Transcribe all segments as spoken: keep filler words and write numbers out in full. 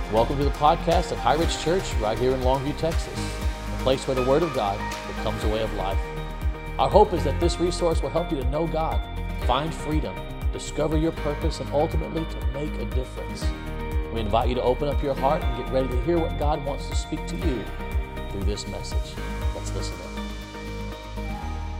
Welcome to the podcast of High Ridge Church right here in Longview, Texas, a place where the Word of God becomes a way of life. Our hope is that this resource will help you to know God, find freedom, discover your purpose, and ultimately to make a difference. We invite you to open up your heart and get ready to hear what God wants to speak to you through this message. Let's listen in.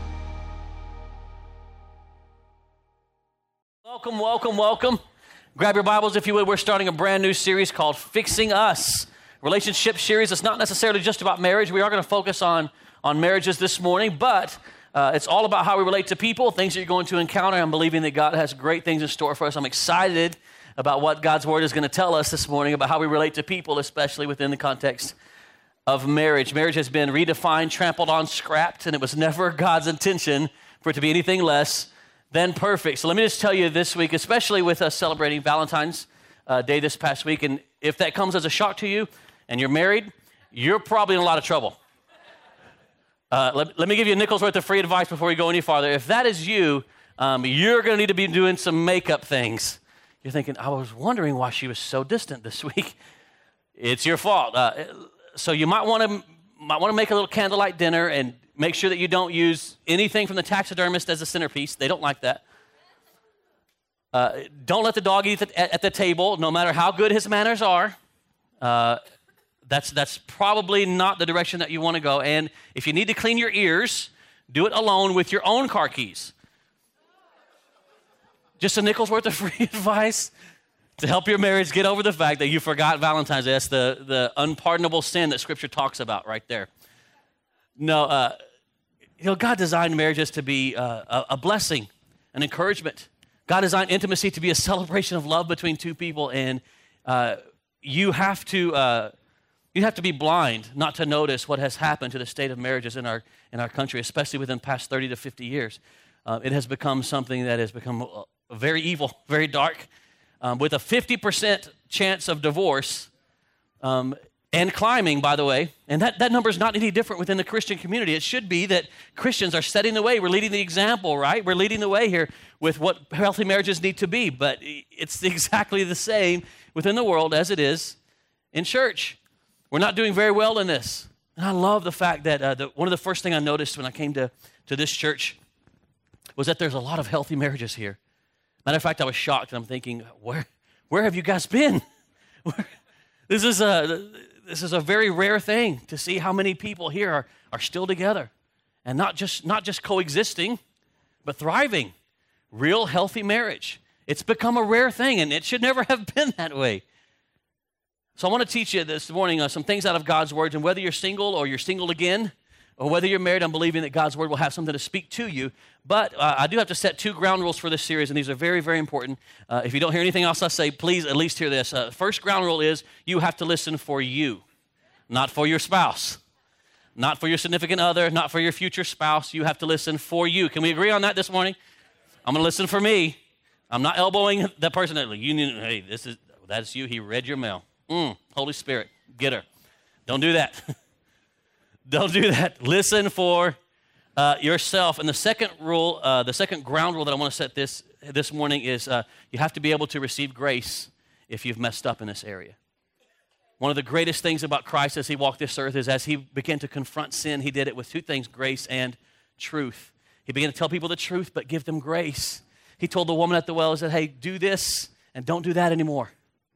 Welcome, welcome, welcome. Grab your Bibles, if you would. We're starting a brand new series called Fixing Us. Relationship series. It's not necessarily just about marriage. We are going to focus on, on marriages this morning, but uh, it's all about how we relate to people, things that you're going to encounter. I'm believing that God has great things in store for us. I'm excited about what God's Word is going to tell us this morning about how we relate to people, especially within the context of marriage. Marriage has been redefined, trampled on, scrapped, and it was never God's intention for it to be anything less than perfect. So let me just tell you this week, especially with us celebrating Valentine's uh, Day this past week, and if that comes as a shock to you and you're married, you're probably in a lot of trouble. Uh, let, let me give you a nickel's worth of free advice before we go any farther. If that is you, um, you're going to need to be doing some makeup things. You're thinking, I was wondering why she was so distant this week. It's your fault. Uh, so you might want to might want to make a little candlelight dinner and make sure that you don't use anything from the taxidermist as a centerpiece. They don't like that. Uh, don't let the dog eat at, at the table, no matter how good his manners are. Uh, that's that's probably not the direction that you want to go. And if you need to clean your ears, do it alone with your own car keys. Just a nickel's worth of free advice to help your marriage get over the fact that you forgot Valentine's Day. That's the, the unpardonable sin that Scripture talks about right there. No, uh, you know, God designed marriages to be uh, a, a blessing, an encouragement. God designed intimacy to be a celebration of love between two people, and uh, you have to uh, you have to be blind not to notice what has happened to the state of marriages in our in our country, especially within the past thirty to fifty years. Uh, it has become something that has become uh, very evil, very dark, um, with a fifty percent chance of divorce. Um, And climbing, by the way, and that, that number is not any different within the Christian community. It should be that Christians are setting the way. We're leading the example, right? We're leading the way here with what healthy marriages need to be, but it's exactly the same within the world as it is in church. We're not doing very well in this. And I love the fact that uh, the, one of the first things I noticed when I came to, to this church was that there's a lot of healthy marriages here. Matter of fact, I was shocked, and I'm thinking, where, where have you guys been? This is a... This is a very rare thing to see how many people here are, are still together and not just not just coexisting, but thriving. Real healthy marriage. It's become a rare thing, and it should never have been that way. So I want to teach you this morning uh, some things out of God's Word, and whether you're single or you're single again, or whether you're married, I'm believing that God's Word will have something to speak to you. But uh, I do have to set two ground rules for this series, and these are very, very important. Uh, if you don't hear anything else I say, please at least hear this. Uh, first ground rule is you have to listen for you, not for your spouse, not for your significant other, not for your future spouse. You have to listen for you. Can we agree on that this morning? I'm going to listen for me. I'm not elbowing that person. You need, hey, this is that's you. He read your mail. Mm, Holy Spirit, get her. Don't do that. Don't do that. Listen for uh, yourself. And the second rule, uh, the second ground rule that I want to set this this morning is uh, you have to be able to receive grace if you've messed up in this area. One of the greatest things about Christ as he walked this earth is as he began to confront sin, he did it with two things, grace and truth. He began to tell people the truth, but give them grace. He told the woman at the well, he said, hey, do this and don't do that anymore.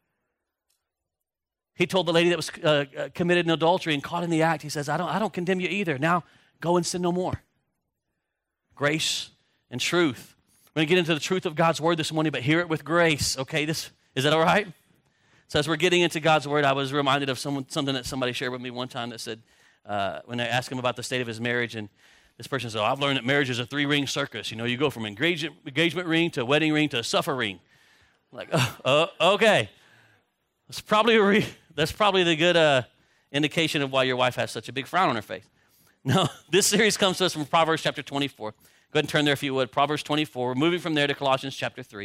He told the lady that was uh, committed in adultery and caught in the act, he says, I don't, I don't condemn you either. Now go and sin no more. Grace and truth. We're going to get into the truth of God's Word this morning, but hear it with grace. Okay, this is that all right? So as we're getting into God's Word, I was reminded of someone, something that somebody shared with me one time that said, uh, when I asked him about the state of his marriage, and this person said, oh, I've learned that marriage is a three-ring circus. You know, you go from engagement, engagement ring to wedding ring to suffer ring. I'm like, oh, uh, okay. That's probably a re- that's probably the good uh, indication of why your wife has such a big frown on her face. No, this series comes to us from Proverbs chapter twenty-four. Go ahead and turn there if you would. Proverbs twenty-four. We're moving from there to Colossians chapter three.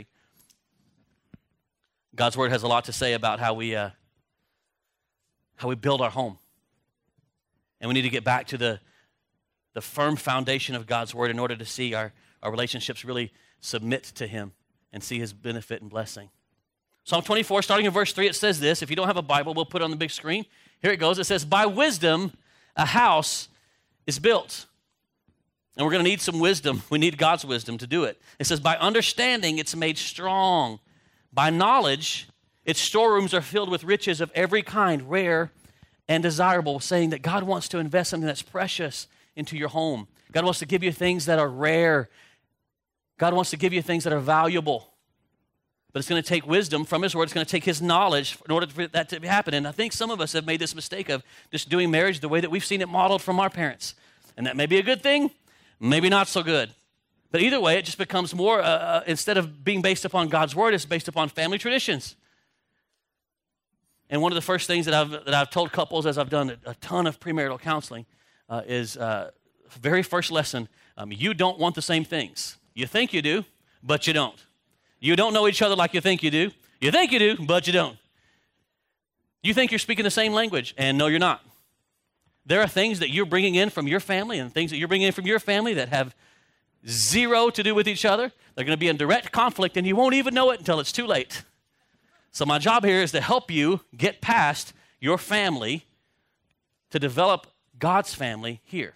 God's Word has a lot to say about how we uh, how we build our home. And we need to get back to the, the firm foundation of God's Word in order to see our, our relationships really submit to Him and see His benefit and blessing. Psalm twenty-four, starting in verse three, it says this. If you don't have a Bible, we'll put it on the big screen. Here it goes. It says, by wisdom, a house is built. And we're going to need some wisdom. We need God's wisdom to do it. It says, by understanding, it's made strong. By knowledge, its storerooms are filled with riches of every kind, rare and desirable, saying that God wants to invest something that's precious into your home. God wants to give you things that are rare. God wants to give you things that are valuable. But it's going to take wisdom from his word. It's going to take his knowledge in order for that to happen. And I think some of us have made this mistake of just doing marriage the way that we've seen it modeled from our parents. And that may be a good thing, maybe not so good. But either way, it just becomes more, uh, uh, instead of being based upon God's word, it's based upon family traditions. And one of the first things that I've, that I've told couples as I've done a, a ton of premarital counseling uh, is uh, very first lesson, um, you don't want the same things. You think you do, but you don't. You don't know each other like you think you do. You think you do, but you don't. You think you're speaking the same language, and no, you're not. There are things that you're bringing in from your family and things that you're bringing in from your family that have zero to do with each other. They're going to be in direct conflict, and you won't even know it until it's too late. So my job here is to help you get past your family to develop God's family here.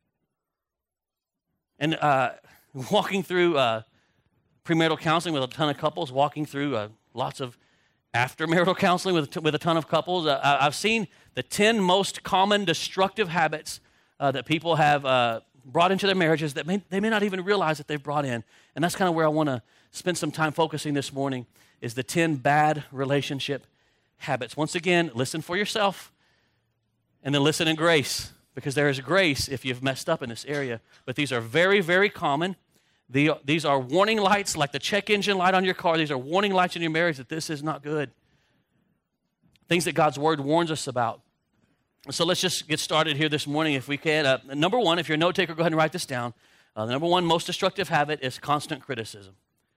And uh, walking through uh, premarital counseling with a ton of couples, walking through uh, lots of after-marital counseling with, with a ton of couples, uh, I've seen the ten most common destructive habits uh, that people have uh, brought into their marriages that may, they may not even realize that they've brought in. And that's kind of where I want to spend some time focusing this morning, is the ten bad relationship habits. Once again, listen for yourself, and then listen in grace, because there is grace if you've messed up in this area. But these are very, very common. The, these are warning lights, like the check engine light on your car. These are warning lights in your marriage that this is not good. Things that God's word warns us about. So let's just get started here this morning if we can. Uh, number one, if you're a note taker, go ahead and write this down. Uh, the number one most destructive habit is constant criticism.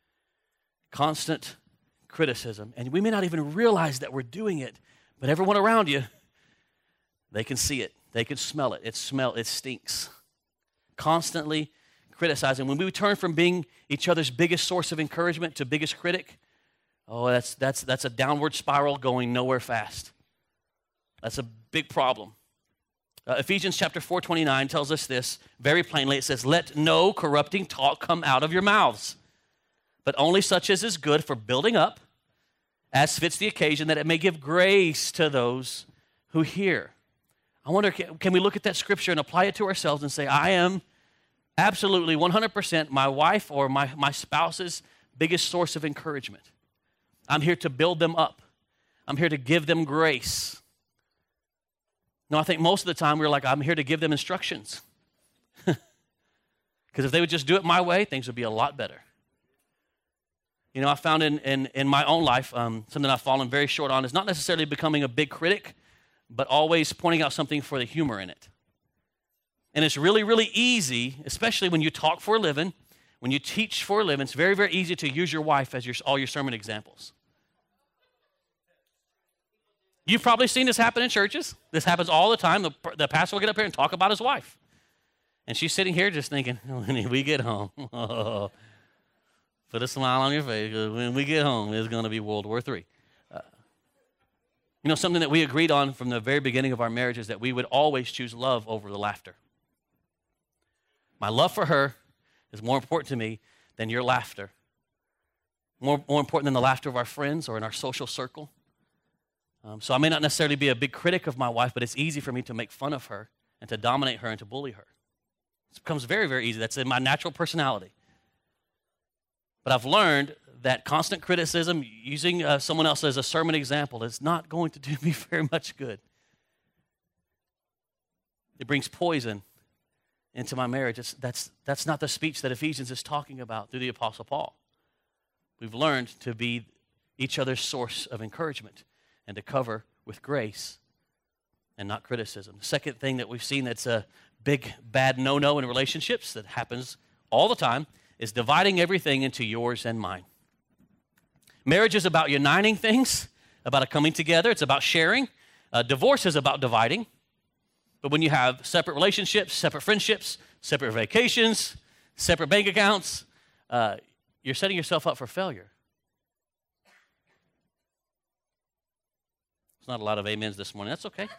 Constant criticism. And we may not even realize that we're doing it, but everyone around you, they can see it. They can smell it. It smell. It stinks. Constantly criticizing. When we turn from being each other's biggest source of encouragement to biggest critic, oh, that's that's that's a downward spiral going nowhere fast. That's a big problem. Uh, Ephesians chapter four twenty-nine tells us this very plainly. It says, "Let no corrupting talk come out of your mouths, but only such as is good for building up, as fits the occasion, that it may give grace to those who hear." I wonder, can, can we look at that scripture and apply it to ourselves and say, I am absolutely one hundred percent my wife or my, my spouse's biggest source of encouragement. I'm here to build them up. I'm here to give them grace. No, I think most of the time we're like, I'm here to give them instructions. Because if they would just do it my way, things would be a lot better. You know, I found in, in, in my own life, um, something I've fallen very short on is not necessarily becoming a big critic, but always pointing out something for the humor in it. And it's really, really easy, especially when you talk for a living, when you teach for a living, it's very, very easy to use your wife as your, all your sermon examples. You've probably seen this happen in churches. This happens all the time. The, the pastor will get up here and talk about his wife. And she's sitting here just thinking, when we get home, oh, put a smile on your face, because when we get home, it's going to be World War Three. Uh, you know, something that we agreed on from the very beginning of our marriage is that we would always choose love over the laughter. My love for her is more important to me than your laughter. More, more important than the laughter of our friends or in our social circle. Um, so I may not necessarily be a big critic of my wife, but it's easy for me to make fun of her and to dominate her and to bully her. It becomes very, very easy. That's in my natural personality. But I've learned that constant criticism, using uh, someone else as a sermon example, is not going to do me very much good. It brings poison into my marriage. It's, that's, that's not the speech that Ephesians is talking about through the Apostle Paul. We've learned to be each other's source of encouragement and to cover with grace and not criticism. The second thing that we've seen that's a big, bad no-no in relationships that happens all the time is dividing everything into yours and mine. Marriage is about uniting things, about coming together. It's about sharing. Uh, divorce is about dividing. But when you have separate relationships, separate friendships, separate vacations, separate bank accounts, uh, you're setting yourself up for failure. There's not a lot of amens this morning. That's okay.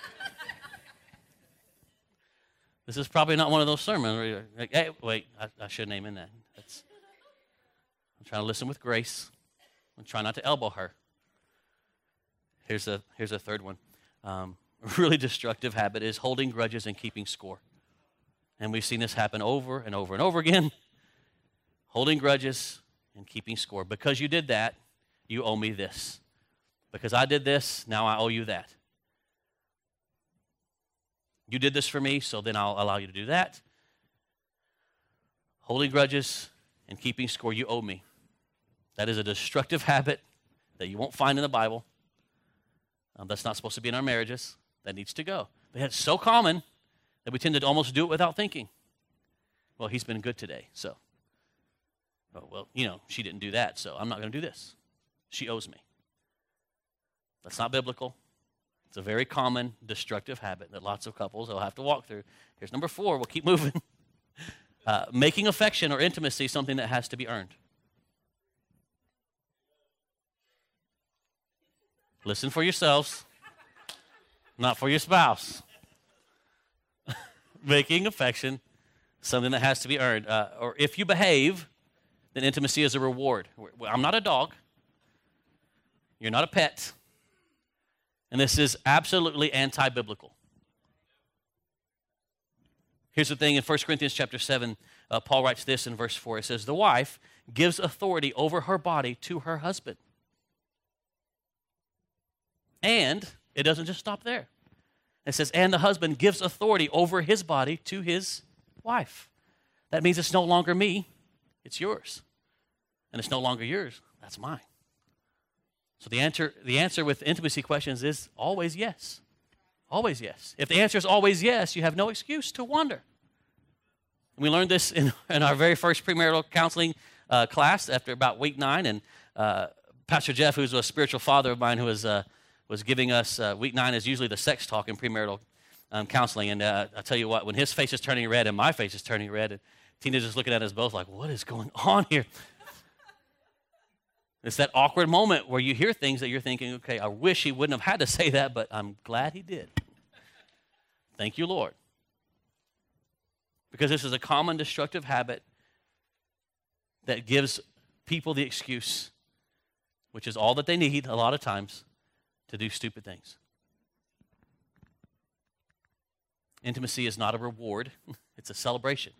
This is probably not one of those sermons where you're like, hey, wait, I, I shouldn't amen that. That's, I'm trying to listen with grace. I'm trying not to elbow her. Here's a, here's a third one. Um, a really destructive habit is holding grudges and keeping score. And we've seen this happen over and over and over again. Holding grudges and keeping score. Because you did that, you owe me this. Because I did this, now I owe you that. You did this for me, so then I'll allow you to do that. Holding grudges and keeping score, you owe me. That is a destructive habit that you won't find in the Bible. Um, that's not supposed to be in our marriages. That needs to go. But it's so common that we tend to almost do it without thinking. Well, he's been good today, so. Oh, well, you know, she didn't do that, so I'm not going to do this. She owes me. That's not biblical. It's a very common destructive habit that lots of couples will have to walk through. Here's number four. We'll keep moving. Uh, making affection or intimacy something that has to be earned. Listen for yourselves, not for your spouse. Making affection something that has to be earned. Uh, or if you behave, then intimacy is a reward. I'm not a dog. You're not a pet. And this is absolutely anti-biblical. Here's the thing in First Corinthians chapter seven, uh, Paul writes this in verse four. It says, the wife gives authority over her body to her husband. And it doesn't just stop there. It says, and the husband gives authority over his body to his wife. That means it's no longer me, it's yours. And it's no longer yours, that's mine. So the answer, the answer with intimacy questions is always yes. Always yes. If the answer is always yes, you have no excuse to wonder. We learned this in, in our very first premarital counseling uh, class after about week nine. And uh, Pastor Jeff, who's a spiritual father of mine, who was, uh, was giving us, uh, week nine is usually the sex talk in premarital um, counseling. And uh, I'll tell you what, when his face is turning red and my face is turning red, and Tina's just looking at us both like, what is going on here? It's that awkward moment where you hear things that you're thinking, okay, I wish he wouldn't have had to say that, but I'm glad he did. Thank you, Lord. Because this is a common destructive habit that gives people the excuse, which is all that they need a lot of times, to do stupid things. Intimacy is not a reward, it's a celebration.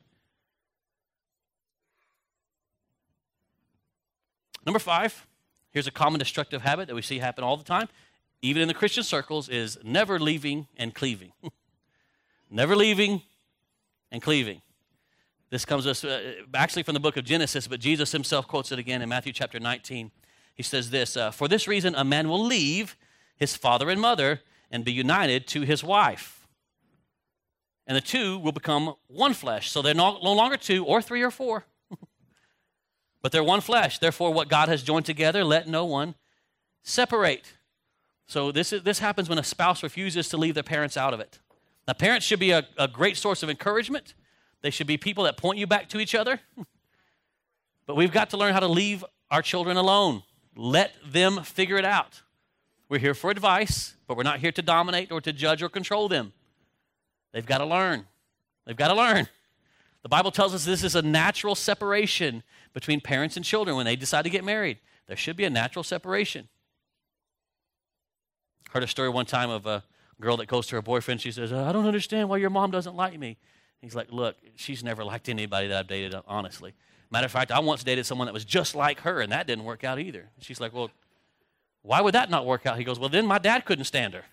Number five, here's a common destructive habit that we see happen all the time, even in the Christian circles, is never leaving and cleaving. Never leaving and cleaving. This comes us uh, actually from the book of Genesis, but Jesus himself quotes it again in Matthew chapter nineteen. He says this, uh, for this reason a man will leave his father and mother and be united to his wife. And the two will become one flesh. So they're no, no longer two or three or four. But they're one flesh. Therefore, what God has joined together, let no one separate. So this is, this happens when a spouse refuses to leave their parents out of it. Now, parents should be a, a great source of encouragement. They should be people that point you back to each other. But we've got to learn how to leave our children alone. Let them figure it out. We're here for advice, but we're not here to dominate or to judge or control them. They've got to learn. They've got to learn. The Bible tells us this is a natural separation between parents and children when they decide to get married. There should be a natural separation. Heard a story one time of a girl that goes to her boyfriend. She says, I don't understand why your mom doesn't like me. He's like, look, she's never liked anybody that I've dated, honestly. Matter of fact, I once dated someone that was just like her, and that didn't work out either. She's like, well, why would that not work out? He goes, well, then my dad couldn't stand her.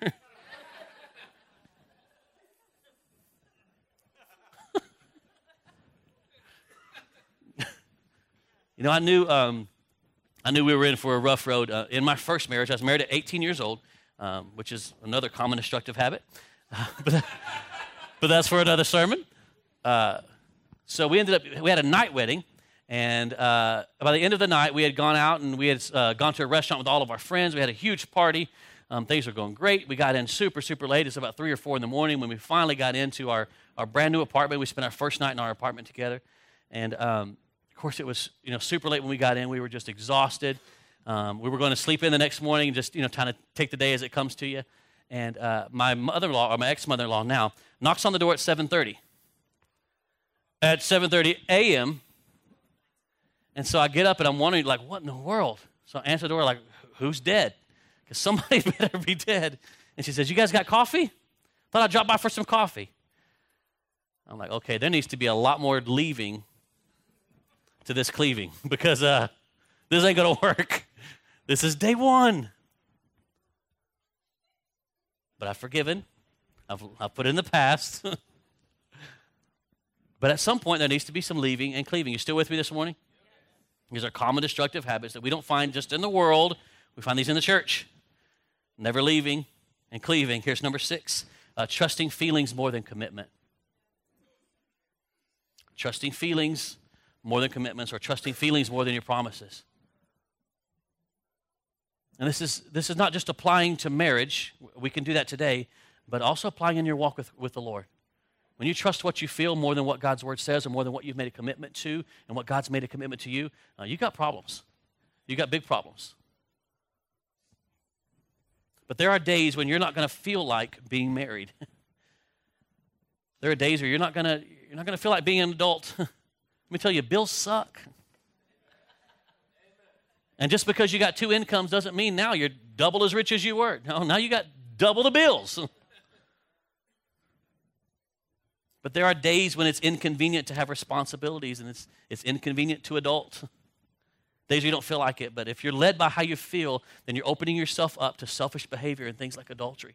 You know, I knew um, I knew we were in for a rough road. Uh, in my first marriage, I was married at eighteen years old, um, which is another common destructive habit. Uh, but, but that's for another sermon. Uh, so we ended up, we had a night wedding, and uh, by the end of the night, we had gone out and we had uh, gone to a restaurant with all of our friends. We had a huge party. Um, things were going great. We got in super, super late. It's about three or four in the morning when we finally got into our, our brand new apartment. We spent our first night in our apartment together, and um, of course, it was, you know, super late when we got in. We were just exhausted. Um, we were going to sleep in the next morning, just, you know, kind of take the day as it comes to you. And uh, my mother-in-law, or my ex-mother-in-law now, knocks on the door at seven thirty. At seven thirty a.m., and so I get up and I'm wondering, like, what in the world? So I answer the door, like, who's dead? Because somebody better be dead. And she says, you guys got coffee? Thought I'd drop by for some coffee. I'm like, okay, there needs to be a lot more leaving to this cleaving because uh, this ain't going to work. This is day one. But I've forgiven. I've, I've put it in the past. But at some point, there needs to be some leaving and cleaving. You still with me this morning? These are common destructive habits that we don't find just in the world. We find these in the church. Never leaving and cleaving. Here's number six. Uh, trusting feelings more than commitment. Trusting feelings more than commitments, or trusting feelings more than your promises. And this is this is not just applying to marriage. We can do that today, but also applying in your walk with, with the Lord. When you trust what you feel more than what God's word says, or more than what you've made a commitment to, and what God's made a commitment to you, uh, you got problems. You got big problems. But there are days when you're not going to feel like being married. There are days where you're not going to you're not going to feel like being an adult. Let me tell you, bills suck. And just because you got two incomes doesn't mean now you're double as rich as you were. No, now you got double the bills. But there are days when it's inconvenient to have responsibilities, and it's it's inconvenient to adult. Days you don't feel like it, but if you're led by how you feel, then you're opening yourself up to selfish behavior and things like adultery.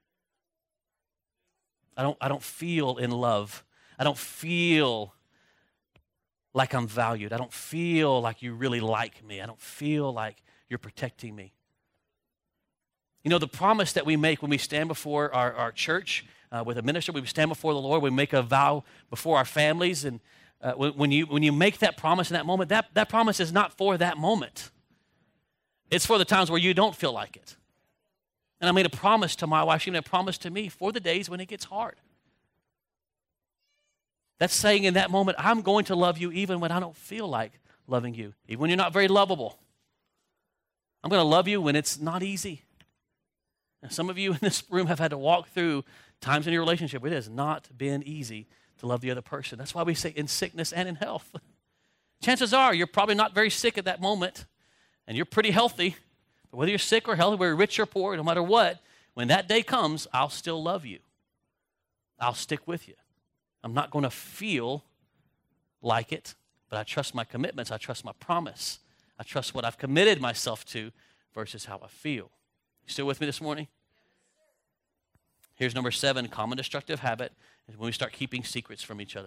I don't I don't feel in love. I don't feel like I'm valued. I don't feel like you really like me. I don't feel like you're protecting me. You know, the promise that we make when we stand before our, our church uh, with a minister, we stand before the Lord, we make a vow before our families, and uh, when, when you when you make that promise in that moment, that, that promise is not for that moment. It's for the times where you don't feel like it. And I made a promise to my wife, she made a promise to me for the days when it gets hard. That's saying in that moment, I'm going to love you even when I don't feel like loving you, even when you're not very lovable. I'm going to love you when it's not easy. And some of you in this room have had to walk through times in your relationship where it has not been easy to love the other person. That's why we say in sickness and in health. Chances are you're probably not very sick at that moment, and you're pretty healthy. But whether you're sick or healthy, whether you're rich or poor, no matter what, when that day comes, I'll still love you. I'll stick with you. I'm not going to feel like it, but I trust my commitments. I trust my promise. I trust what I've committed myself to versus how I feel. You still with me this morning? Here's number seven, common destructive habit, is when we start keeping secrets from each other.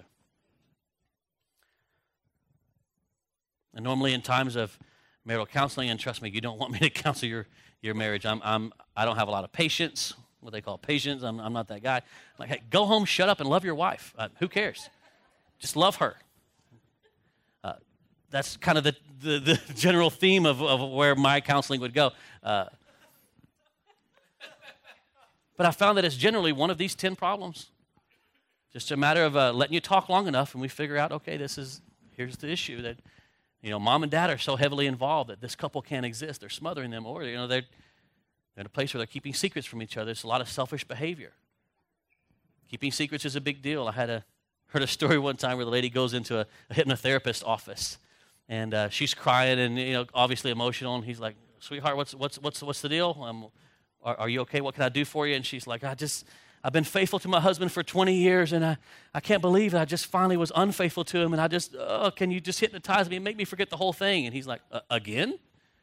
And normally in times of marital counseling, and trust me, you don't want me to counsel your, your marriage. I'm, I'm, I don't have a lot of patience, what they call patience. I'm, I'm not that guy. I'm like, hey, go home, shut up, and love your wife. Uh, who cares? Just love her. Uh, that's kind of the, the, the general theme of, of where my counseling would go. Uh, but I found that it's generally one of these ten problems. Just a matter of uh, letting you talk long enough, and we figure out, okay, this is here's the issue that, you know, mom and dad are so heavily involved that this couple can't exist. They're smothering them, or, you know, they're, they're in a place where they're keeping secrets from each other. It's a lot of selfish behavior. Keeping secrets is a big deal. I had a heard a story one time where the lady goes into a, a hypnotherapist office, and uh, she's crying and, you know, obviously emotional, and he's like, sweetheart, what's what's what's what's the deal? Um, are, are you okay? What can I do for you? And she's like, I just, I've been faithful to my husband for twenty years, and I, I can't believe it. I just finally was unfaithful to him, and I just, oh, can you just hypnotize me and make me forget the whole thing? And he's like, uh, again?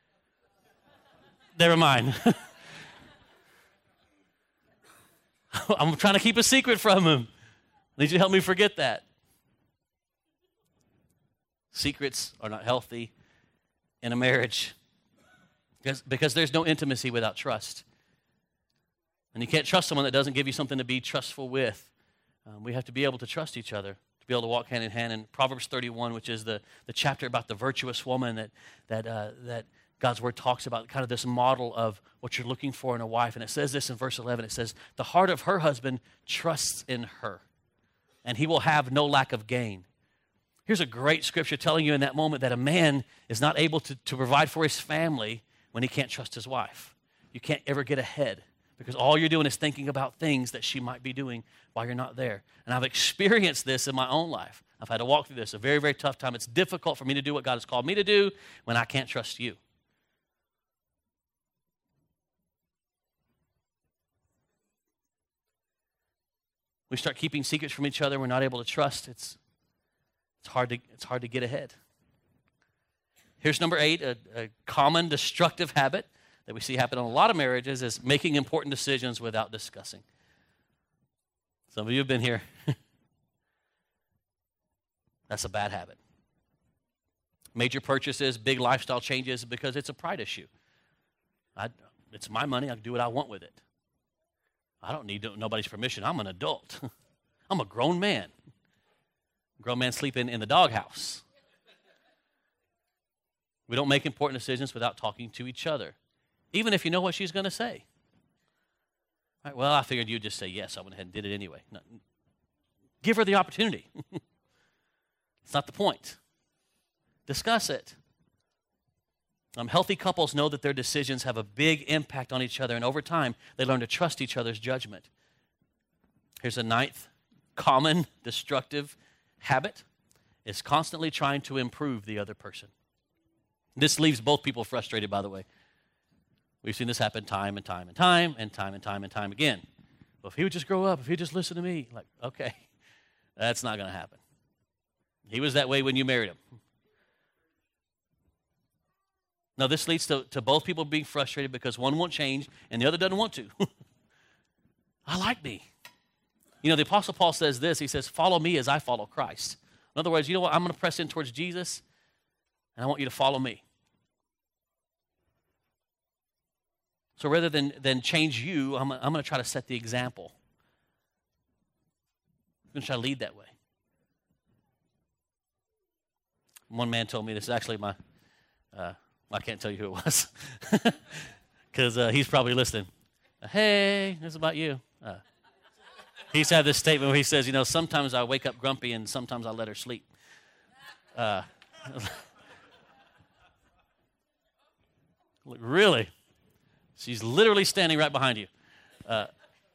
Never mind. I'm trying to keep a secret from him. I need you to help me forget that. Secrets are not healthy in a marriage because, because there's no intimacy without trust. And you can't trust someone that doesn't give you something to be trustful with. Um, we have to be able to trust each other, to be able to walk hand in hand. In Proverbs thirty-one, which is the, the chapter about the virtuous woman that that uh, that God's word talks about, kind of this model of what you're looking for in a wife. And it says this in verse eleven. It says, the heart of her husband trusts in her, and he will have no lack of gain. Here's a great scripture telling you in that moment that a man is not able to, to provide for his family when he can't trust his wife. You can't ever get ahead because all you're doing is thinking about things that she might be doing while you're not there. And I've experienced this in my own life. I've had to walk through this, a very, very tough time. It's difficult for me to do what God has called me to do when I can't trust you. We start keeping secrets from each other. We're not able to trust. It's, it's, hard, to, it's hard to get ahead. Here's number eight, a, a common destructive habit that we see happen in a lot of marriages is making important decisions without discussing. Some of you have been here. That's a bad habit. Major purchases, big lifestyle changes because it's a pride issue. I, it's my money. I can do what I want with it. I don't need nobody's permission. I'm an adult. I'm a grown man. Grown man sleeping in the doghouse. We don't make important decisions without talking to each other, even if you know what she's going to say. All right, well, I figured you'd just say yes. I went ahead and did it anyway. No, give her the opportunity. It's not the point. Discuss it. Um, healthy couples know that their decisions have a big impact on each other, and over time, they learn to trust each other's judgment. Here's a ninth common destructive habit is constantly trying to improve the other person. This leaves both people frustrated, by the way. We've seen this happen time and time and time and time and time and time again. Well, if he would just grow up, if he'd just listen to me, like, okay, that's not going to happen. He was that way when you married him. Now, this leads to, to both people being frustrated because one won't change and the other doesn't want to. I like me. You know, the Apostle Paul says this. He says, follow me as I follow Christ. In other words, you know what? I'm going to press in towards Jesus, and I want you to follow me. So rather than, than change you, I'm, I'm going to try to set the example. I'm going to try to lead that way. One man told me, this is actually my, uh, I can't tell you who it was, because uh, he's probably listening. Hey, this is about you. Uh, he's had this statement where he says, you know, sometimes I wake up grumpy and sometimes I let her sleep. Uh, really? She's literally standing right behind you. Uh,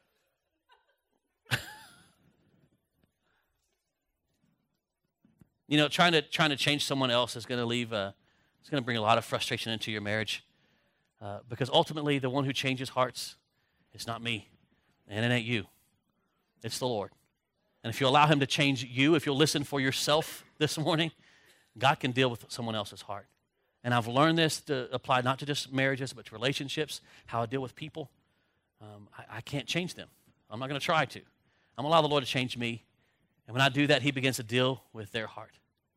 you know, trying to trying to change someone else is going to leave. Uh, it's going to bring a lot of frustration into your marriage, uh, because ultimately, the one who changes hearts is not me, and it ain't you. It's the Lord. And if you allow Him to change you, if you'll listen for yourself this morning, God can deal with someone else's heart. And I've learned this to apply not to just marriages, but to relationships, how I deal with people. Um, I, I can't change them. I'm not going to try to. I'm going to allow the Lord to change me. And when I do that, He begins to deal with their heart.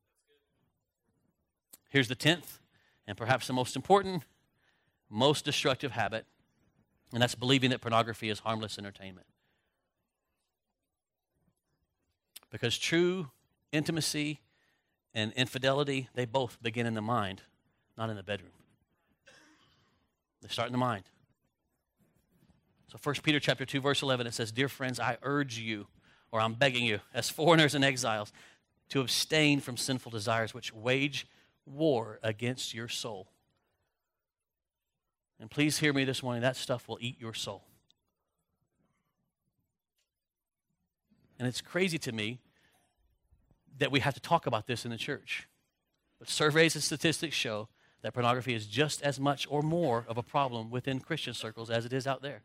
Here's the tenth, and perhaps the most important, most destructive habit, and that's believing that pornography is harmless entertainment. Because true intimacy and infidelity, they both begin in the mind, not in the bedroom. They start in the mind. So First Peter chapter two, verse eleven, it says, dear friends, I urge you, or I'm begging you, as foreigners and exiles, to abstain from sinful desires which wage war against your soul. And please hear me this morning, that stuff will eat your soul. And it's crazy to me that we have to talk about this in the church. But surveys and statistics show that pornography is just as much or more of a problem within Christian circles as it is out there.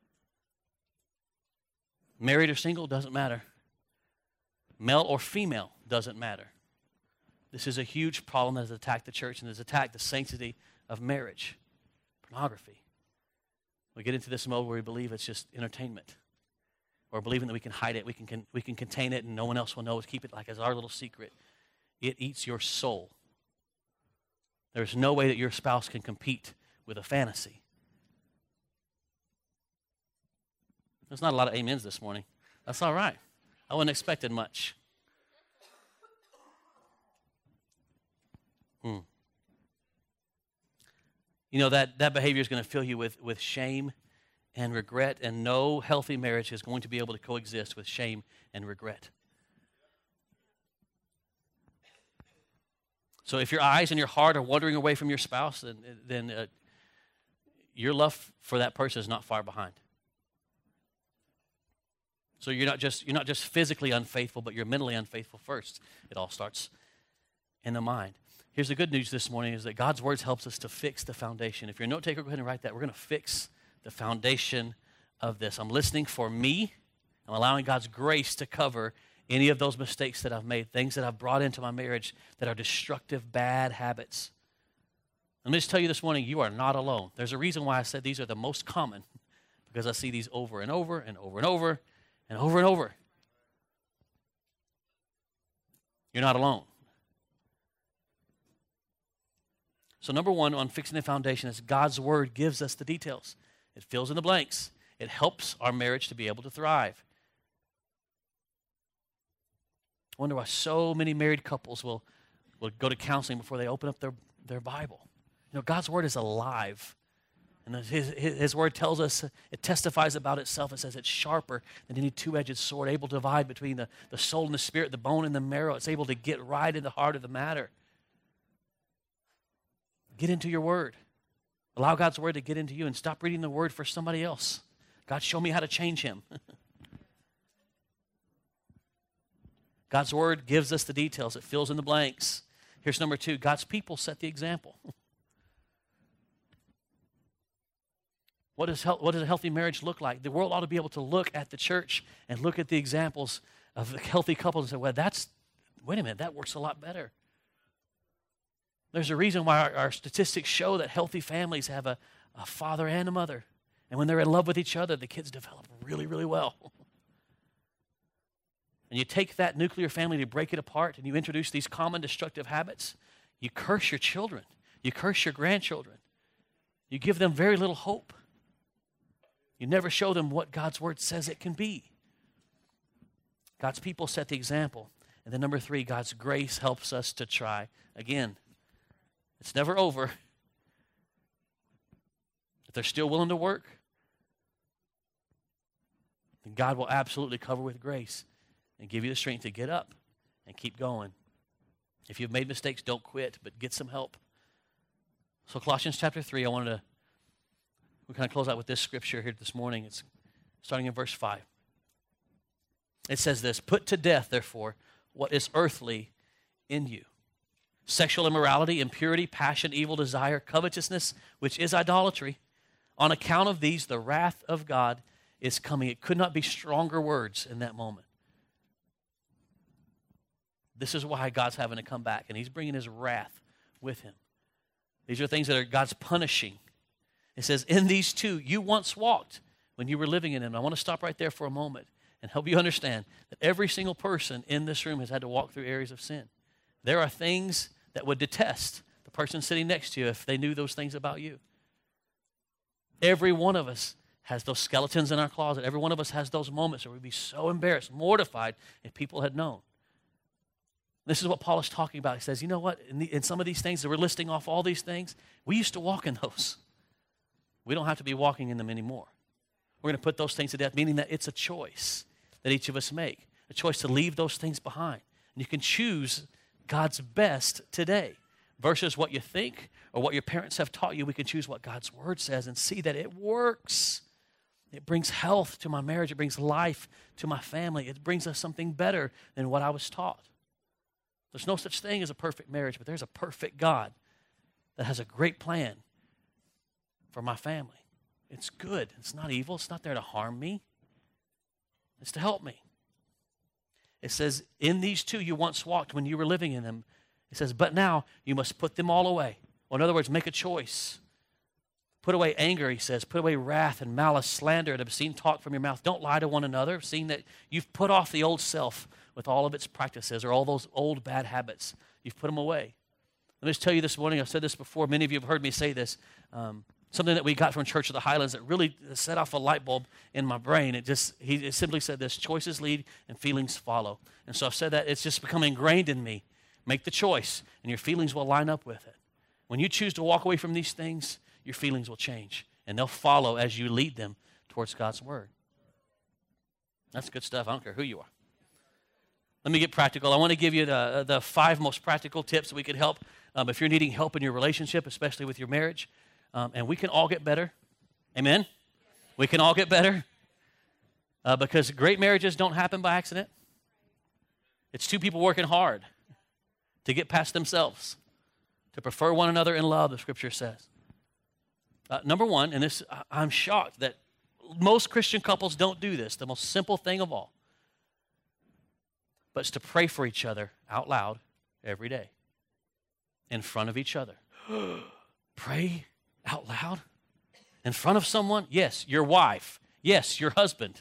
Married or single, doesn't matter. Male or female, doesn't matter. This is a huge problem that has attacked the church and has attacked the sanctity of marriage. Pornography. We get into this mode where we believe it's just entertainment. Or believing that we can hide it, we can, can, we can contain it and no one else will know, keep it like as our little secret. It eats your soul. There's no way that your spouse can compete with a fantasy. There's not a lot of amens this morning. That's all right. I wasn't expecting much. Hmm. You know, that, that behavior is going to fill you with, with shame and regret, and no healthy marriage is going to be able to coexist with shame and regret. So if your eyes and your heart are wandering away from your spouse, then, then uh, your love for that person is not far behind. So you're not just you're not just physically unfaithful, but you're mentally unfaithful first. It all starts in the mind. Here's the good news this morning is that God's words helps us to fix the foundation. If you're a note taker, go ahead and write that. We're going to fix the foundation of this. I'm listening for me. I'm allowing God's grace to cover any of those mistakes that I've made, things that I've brought into my marriage that are destructive, bad habits. Let me just tell you this morning, you are not alone. There's a reason why I said these are the most common, because I see these over and over and over and over and over and over. You're not alone. So number one on fixing the foundation is God's word gives us the details. It fills in the blanks. It helps our marriage to be able to thrive. I wonder why so many married couples will, will go to counseling before they open up their, their Bible. You know, God's word is alive. And his, his, his word tells us, it testifies about itself. It says it's sharper than any two-edged sword, able to divide between the, the soul and the spirit, the bone and the marrow. It's able to get right in the heart of the matter. Get into your word. Allow God's word to get into you and stop reading the word for somebody else. God, show me how to change him. God's word gives us the details. It fills in the blanks. Here's number two. God's people set the example. What does, what does a healthy marriage look like? The world ought to be able to look at the church and look at the examples of healthy couples and say, well, that's, wait a minute, that works a lot better. There's a reason why our, our statistics show that healthy families have a, a father and a mother. And when they're in love with each other, the kids develop really, really well. And you take that nuclear family to break it apart and you introduce these common destructive habits, you curse your children. You curse your grandchildren. You give them very little hope. You never show them what God's word says it can be. God's people set the example. And then number three, God's grace helps us to try. Again, it's never over. If they're still willing to work, then God will absolutely cover with grace and give you the strength to get up and keep going. If you've made mistakes, don't quit, but get some help. So Colossians chapter three, I wanted to, we kind of close out with this scripture here this morning. It's starting in verse five. It says this, put to death, therefore, what is earthly in you. Sexual immorality, impurity, passion, evil desire, covetousness, which is idolatry. On account of these, the wrath of God is coming. It could not be stronger words in that moment. This is why God's having to come back, and he's bringing his wrath with him. These are things that are God's punishing. It says, in these two, you once walked when you were living in them. I want to stop right there for a moment and help you understand that every single person in this room has had to walk through areas of sin. There are things that would detest the person sitting next to you if they knew those things about you. Every one of us has those skeletons in our closet. Every one of us has those moments where we'd be so embarrassed, mortified if people had known. This is what Paul is talking about. He says, you know what? In, the, in some of these things that we're listing off all these things, we used to walk in those. We don't have to be walking in them anymore. We're going to put those things to death, meaning that it's a choice that each of us make, a choice to leave those things behind. And you can choose God's best today versus what you think or what your parents have taught you. We can choose what God's word says and see that it works. It brings health to my marriage. It brings life to my family. It brings us something better than what I was taught. There's no such thing as a perfect marriage, but there's a perfect God that has a great plan for my family. It's good. It's not evil. It's not there to harm me. It's to help me. It says, in these two you once walked when you were living in them. It says, but now you must put them all away. Or in other words, make a choice. Put away anger, he says. Put away wrath and malice, slander, and obscene talk from your mouth. Don't lie to one another, seeing that you've put off the old self with all of its practices or all those old bad habits. You've put them away. Let me just tell you this morning, I've said this before. Many of you have heard me say this. Um, something that we got from Church of the Highlands that really set off a light bulb in my brain. It just, he it simply said this, choices lead and feelings follow. And so I've said that, it's just become ingrained in me. Make the choice, and your feelings will line up with it. When you choose to walk away from these things, your feelings will change, and they'll follow as you lead them towards God's word. That's good stuff. I don't care who you are. Let me get practical. I want to give you the, the five most practical tips that we could help Um, if you're needing help in your relationship, especially with your marriage, um, and we can all get better. Amen? We can all get better uh, because great marriages don't happen by accident. It's two people working hard to get past themselves, to prefer one another in love, the Scripture says. Uh, number one, and this, I'm shocked that most Christian couples don't do this, the most simple thing of all, but it's to pray for each other out loud every day in front of each other. Pray out loud in front of someone? Yes, your wife. Yes, your husband.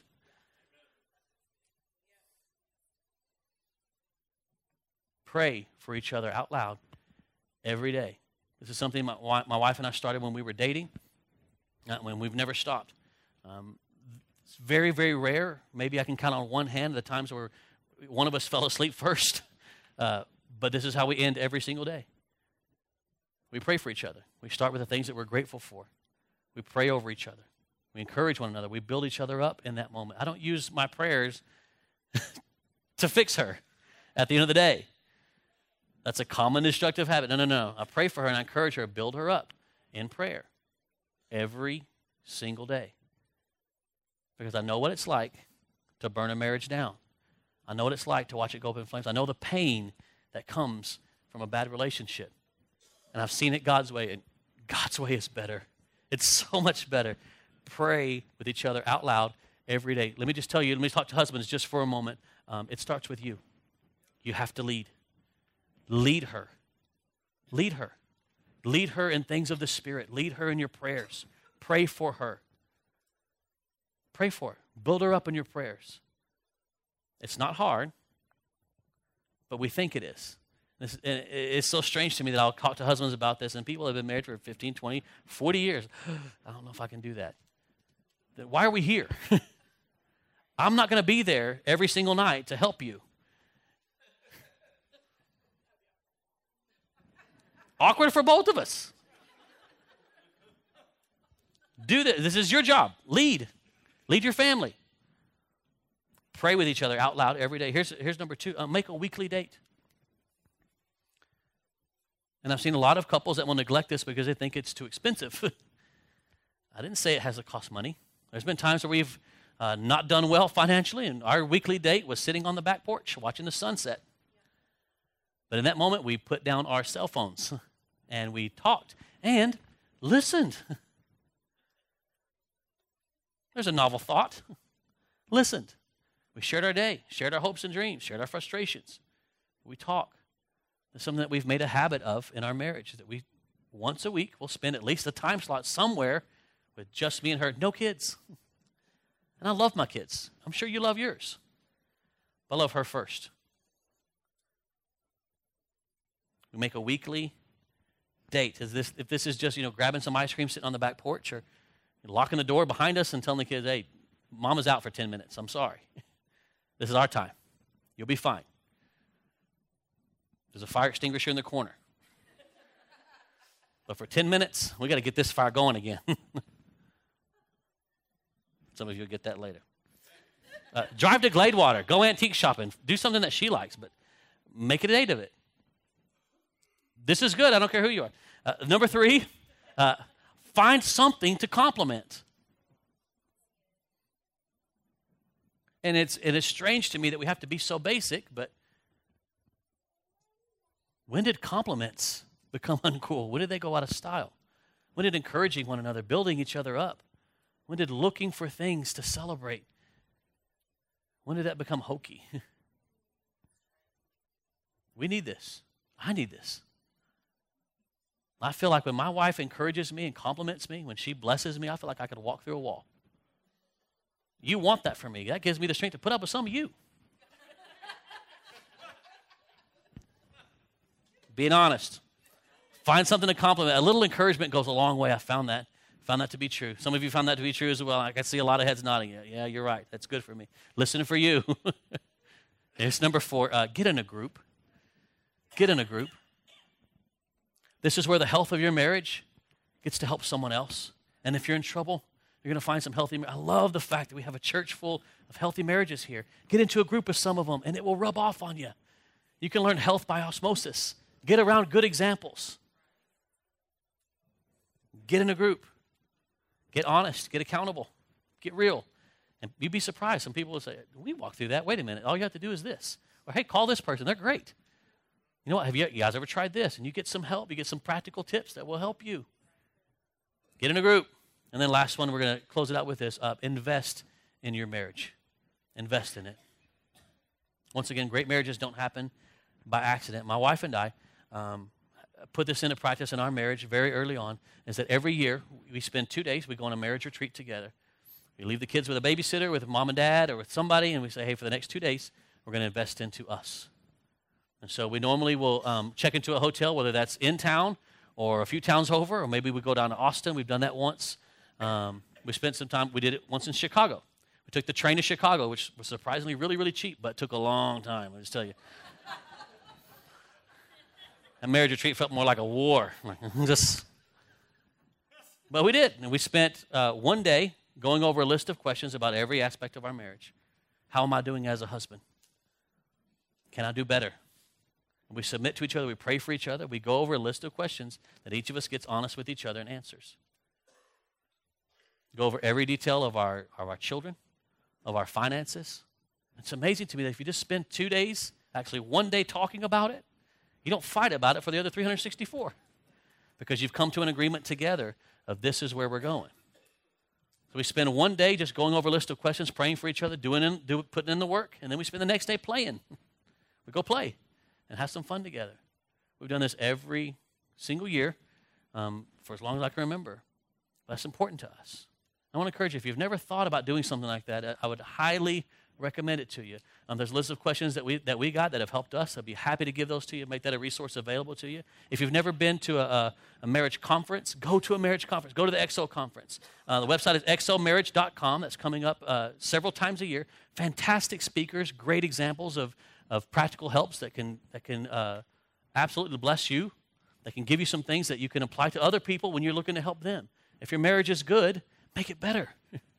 Pray for each other out loud every day. This is something my, my wife and I started when we were dating, uh, when we've never stopped. Um, it's very, very rare. Maybe I can count on one hand the times where one of us fell asleep first. Uh, but this is how we end every single day. We pray for each other. We start with the things that we're grateful for. We pray over each other. We encourage one another. We build each other up in that moment. I don't use my prayers to fix her at the end of the day. That's a common destructive habit. No, no, no. I pray for her and I encourage her, build her up in prayer every single day. Because I know what it's like to burn a marriage down. I know what it's like to watch it go up in flames. I know the pain that comes from a bad relationship. And I've seen it God's way, and God's way is better. It's so much better. Pray with each other out loud every day. Let me just tell you, let me talk to husbands just for a moment. Um, it starts with you. You have to lead. Lead her. Lead her. Lead her in things of the Spirit. Lead her in your prayers. Pray for her. Pray for her. Build her up in your prayers. It's not hard, but we think it is. This, it's so strange to me that I'll talk to husbands about this, and people have been married for fifteen, twenty, forty years. I don't know if I can do that. Why are we here? I'm not going to be there every single night to help you. Awkward for both of us. Do this. This is your job. Lead. Lead your family. Pray with each other out loud every day. Here's, here's number two. Uh, make a weekly date. And I've seen a lot of couples that will neglect this because they think it's too expensive. I didn't say it has to cost money. There's been times where we've uh, not done well financially, and our weekly date was sitting on the back porch watching the sunset. But in that moment, we put down our cell phones, and we talked and listened. There's a novel thought. Listened. We shared our day, shared our hopes and dreams, shared our frustrations. We talk. It's something that we've made a habit of in our marriage, that we, once a week, will spend at least a time slot somewhere with just me and her. No kids. And I love my kids. I'm sure you love yours. But I love her first. We make a weekly date. Is this, if this is just, you know, grabbing some ice cream sitting on the back porch, or locking the door behind us and telling the kids, hey, Mama's out for ten minutes. I'm sorry. This is our time. You'll be fine. There's a fire extinguisher in the corner. But for ten minutes, we got to get this fire going again. Some of you will get that later. Uh, drive to Gladewater. Go antique shopping. Do something that she likes, but make it a date of it. This is good. I don't care who you are. Uh, number three, uh, find something to compliment. And it's, it is strange to me that we have to be so basic, but when did compliments become uncool? When did they go out of style? When did encouraging one another, building each other up? When did looking for things to celebrate? When did that become hokey? We need this. I need this. I feel like when my wife encourages me and compliments me, when she blesses me, I feel like I could walk through a wall. You want that from me. That gives me the strength to put up with some of you. Being honest. Find something to compliment. A little encouragement goes a long way. I found that. Found that to be true. Some of you found that to be true as well. I can see a lot of heads nodding. Yeah, yeah, you're right. That's good for me. Listening for you. Here's number four. Uh, get in a group. Get in a group. This is where the health of your marriage gets to help someone else. And if you're in trouble, you're going to find some healthy. I love the fact that we have a church full of healthy marriages here. Get into a group with some of them, and it will rub off on you. You can learn health by osmosis. Get around good examples. Get in a group. Get honest. Get accountable. Get real. And you'd be surprised. Some people will say, we walk through that. Wait a minute. All you have to do is this. Or, hey, call this person. They're great. You know what? Have you, you guys ever tried this? And you get some help. You get some practical tips that will help you. Get in a group. And then last one, we're going to close it out with this. Uh, invest in your marriage. Invest in it. Once again, great marriages don't happen by accident. My wife and I um, put this into practice in our marriage very early on, is that every year we spend two days, we go on a marriage retreat together. We leave the kids with a babysitter, with mom and dad, or with somebody, and we say, hey, for the next two days, we're going to invest into us. And so we normally will um, check into a hotel, whether that's in town or a few towns over, or maybe we go down to Austin. We've done that once. Um, we spent some time, we did it once in Chicago. We took the train to Chicago, which was surprisingly really, really cheap, but took a long time, I'll just tell you. A marriage retreat felt more like a war. just, but we did, and we spent uh, one day going over a list of questions about every aspect of our marriage. How am I doing as a husband? Can I do better? We submit to each other. We pray for each other. We go over a list of questions that each of us gets honest with each other and answers. Go over every detail of our, of our children, of our finances. It's amazing to me that if you just spend two days, actually one day talking about it, you don't fight about it for the other three hundred sixty-four because you've come to an agreement together of this is where we're going. So we spend one day just going over a list of questions, praying for each other, doing in, do, putting in the work, and then we spend the next day playing. We go play and have some fun together. We've done this every single year um, for as long as I can remember. That's important to us. I want to encourage you, if you've never thought about doing something like that, I would highly recommend it to you. Um, there's a list of questions that we that we got that have helped us. I'd be happy to give those to you, make that a resource available to you. If you've never been to a, a, a marriage conference, go to a marriage conference. Go to the X O conference. Uh, the website is x o marriage dot com. That's coming up uh, several times a year. Fantastic speakers, great examples of, of practical helps that can, that can uh, absolutely bless you, that can give you some things that you can apply to other people when you're looking to help them. If your marriage is good, make it better.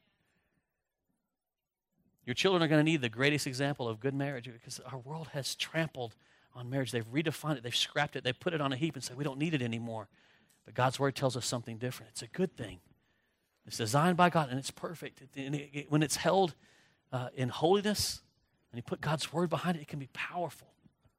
Your children are going to need the greatest example of good marriage because our world has trampled on marriage. They've redefined it. They've scrapped it. They've put it on a heap and said, we don't need it anymore. But God's word tells us something different. It's a good thing. It's designed by God, and it's perfect. And it, it, when it's held uh, in holiness, and you put God's word behind it, it can be powerful.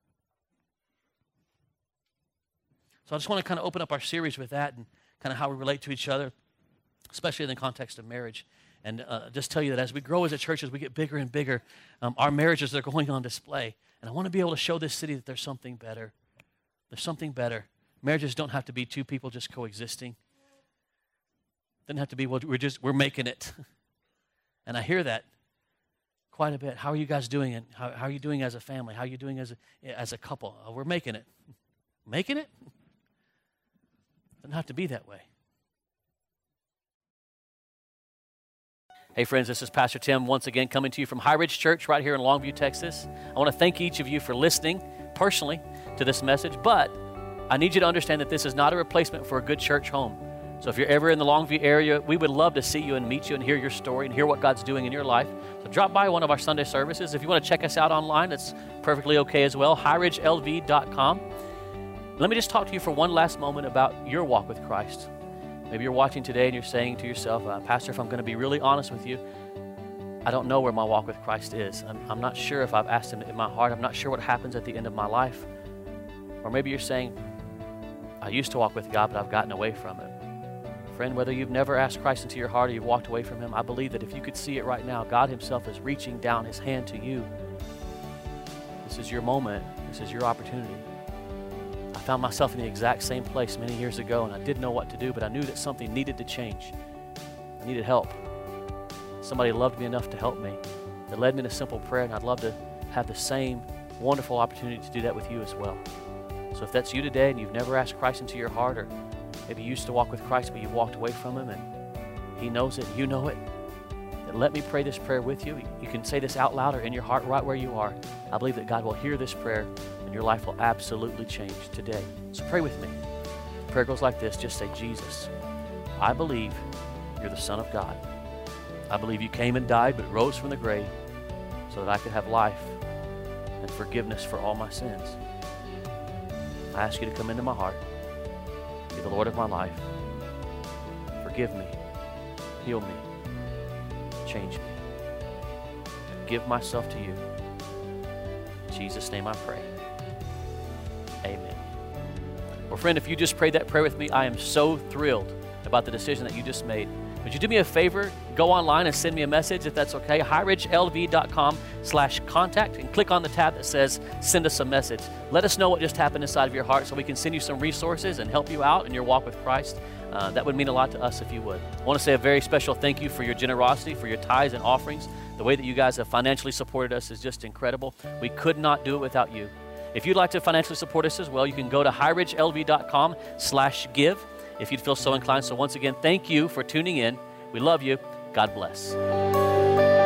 So I just want to kind of open up our series with that and kind of how we relate to each other, especially in the context of marriage. And uh, just tell you that as we grow as a church, as we get bigger and bigger, um, our marriages are going on display. And I want to be able to show this city that there's something better. There's something better. Marriages don't have to be two people just coexisting. It doesn't have to be, well, we're just, we're making it. And I hear that quite a bit. How are you guys doing it? How, how are you doing as a family? How are you doing as a, as a couple? Oh, we're making it. Making it? It doesn't have to be that way. Hey friends, this is Pastor Tim once again coming to you from High Ridge Church right here in Longview, Texas. I want to thank each of you for listening personally to this message, but I need you to understand that this is not a replacement for a good church home. So if you're ever in the Longview area, we would love to see you and meet you and hear your story and hear what God's doing in your life. So drop by one of our Sunday services. If you want to check us out online, that's perfectly okay as well, high ridge l v dot com. Let me just talk to you for one last moment about your walk with Christ. Maybe you're watching today and you're saying to yourself, uh, Pastor, if I'm going to be really honest with you, I don't know where my walk with Christ is. I'm, I'm not sure if I've asked Him in my heart. I'm not sure what happens at the end of my life. Or maybe you're saying, I used to walk with God, but I've gotten away from Him. Friend, whether you've never asked Christ into your heart or you've walked away from Him, I believe that if you could see it right now, God Himself is reaching down His hand to you. This is your moment. This is your opportunity. I found myself in the exact same place many years ago, and I didn't know what to do, but I knew that something needed to change. I needed help. Somebody loved me enough to help me. They led me in a simple prayer, and I'd love to have the same wonderful opportunity to do that with you as well. So if that's you today and you've never asked Christ into your heart, or maybe you used to walk with Christ, but you've walked away from Him, and He knows it, you know it, then let me pray this prayer with you. You can say this out loud or in your heart right where you are. I believe that God will hear this prayer, and your life will absolutely change today. So pray with me. The prayer goes like this. Just say, Jesus, I believe You're the Son of God. I believe You came and died but rose from the grave so that I could have life and forgiveness for all my sins. I ask you to come into my heart, be the Lord of my life. Forgive me, heal me, change me. I give myself to you. In Jesus' name I pray. Amen. Well, friend, if you just prayed that prayer with me, I am so thrilled about the decision that you just made. Would you do me a favor? Go online and send me a message if that's okay. highridgelv.com slash contact and click on the tab that says send us a message. Let us know what just happened inside of your heart so we can send you some resources and help you out in your walk with Christ. Uh, that would mean a lot to us if you would. I want to say a very special thank you for your generosity, for your tithes and offerings. The way that you guys have financially supported us is just incredible. We could not do it without you. If you'd like to financially support us as well, you can go to highridgelv.com slash give if you'd feel so inclined. So once again, thank you for tuning in. We love you. God bless.